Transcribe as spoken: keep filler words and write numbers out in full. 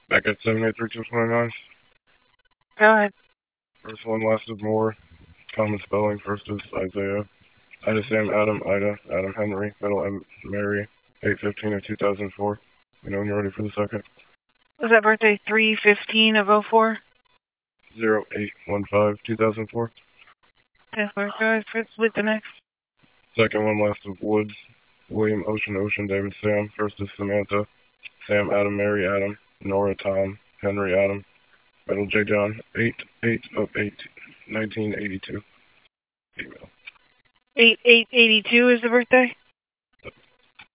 Back at seven eight three two two nine. Go ahead. First one, last is Moore. Common spelling. First is Isaiah. Ida Sam Adam Ida Adam Henry. Middle M Mary. eight fifteen of two thousand four. You know when you're ready for the second. Was that birthday three fifteen of oh four? zero eight one five two thousand four. Okay, go ahead. With the next. Second one, last of Woods. William Ocean Ocean David Sam. First is Samantha. Sam Adam Mary Adam. Nora Tom. Henry Adam. Middle J John. eight eight of eight nineteen eighty-two. Female. eight eight eighty-two is the birthday?